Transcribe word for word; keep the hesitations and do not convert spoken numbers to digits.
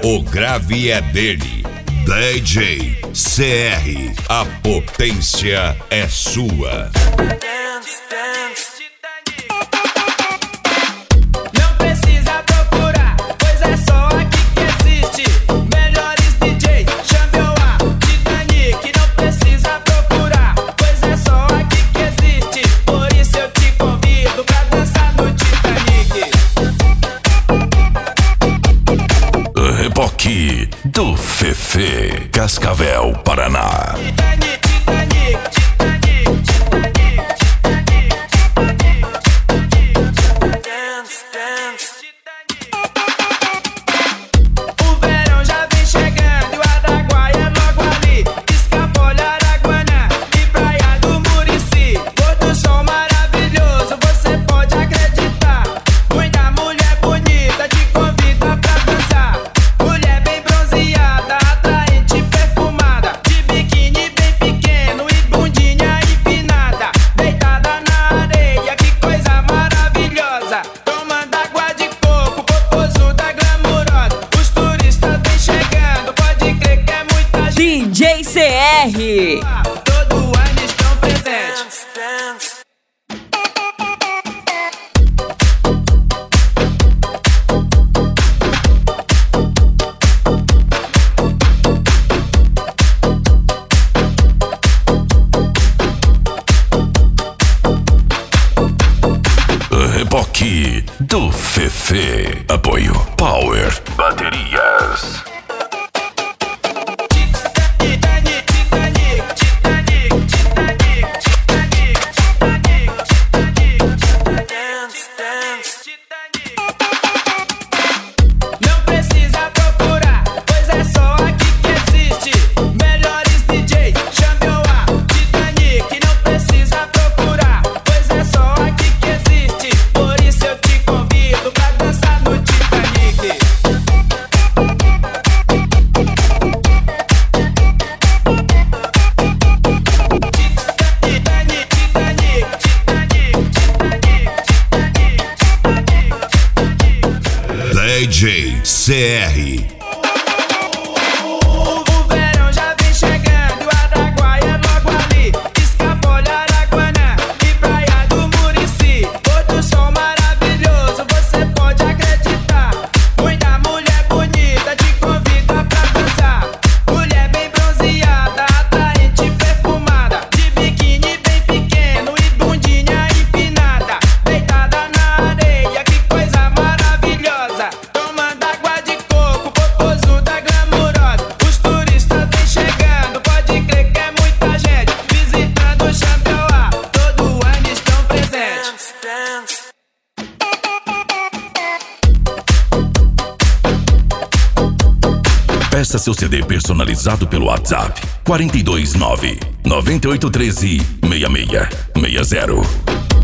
o grave é dele. D J C R, a potência é sua. Dance, dance. Não precisa procurar, pois é só aqui que existe. Melhores D Js, chame o A, Titanic. Não precisa procurar, pois é só aqui que existe. Por isso eu te convido pra dançar no Titanic. Reboque do Fefe, Cascavel, Paraná. Titanic, Titanic, Titanic, Titanic. Dance, dance. O verão já vem chegando e o Araguaia é logo ali. Escapole, Araguanã e Praia do Murici. Pôr do sol maravilhoso, você pode acreditar. Muita mulher bonita te convida pra dançar. Mulher bem bronzeada, atraente, perfumada, de biquíni bem pequeno e bundinha empinada, deitada na areia, que coisa maravilhosa. Tomando água de coco, popozuda glamurosa. Os turistas vêm chegando, pode crer que é muita gente. D J C R. Todo ano estão presentes. Reboque do Fefe. Apoio Power Baterias. Titanic, Titanic, Titanic, Titanic, Titanic, Titanic. Dance, dance. Não precisa procurar, pois é só aqui que existe. Melhores D Js, chame o A, Titanic. Não precisa procurar, pois é só aqui que existe. Por isso eu te convido pra dançar no Titanic. Titanic, Titanic, Titanic, Titanic. D J C R. O verão já vem chegando e o Araguaia é logo ali. Escapole, Araguanã e Praia do Murici. Pôr do sol maravilhoso, você pode acreditar. Muita mulher bonita te convida pra dançar. Mulher bem bronzeada, atraente, perfumada, de biquíni bem pequeno e bundinha empinada, deitada na areia, que coisa maravilhosa. Tomando água de coco, popozuda glamurosa. Os turistas vêm chegando, pode crer que é muita gente. Visitando o Xambioá, todo ano estão presentes. Peça seu C D personalizado pelo WhatsApp quatro dois nove, nove oito um três, seis seis seis zero.